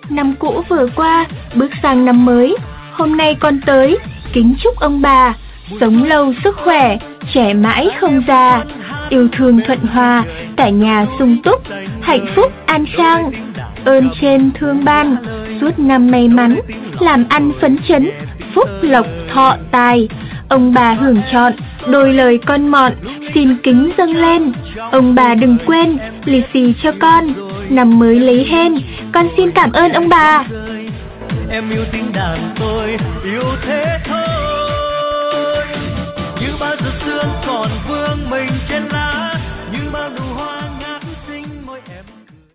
năm cũ vừa qua, bước sang năm mới. Hôm nay con tới, kính chúc ông bà sống lâu sức khỏe, trẻ mãi không già, yêu thương thuận hòa, cả nhà sung túc, hạnh phúc an khang. Ơn trên thương ban, suốt năm may mắn, làm ăn phấn chấn, phúc lộc thọ tài. Ông bà hưởng trọn, đôi lời con mọn, xin kính dâng lên. Ông bà đừng quên, lì xì cho con, năm mới lấy hên, con xin cảm ơn ông bà. Em yêu tiếng đàn tôi, yêu thế thôi. Như bao giờ sương còn vương mình trên lá, như bao nụ hoa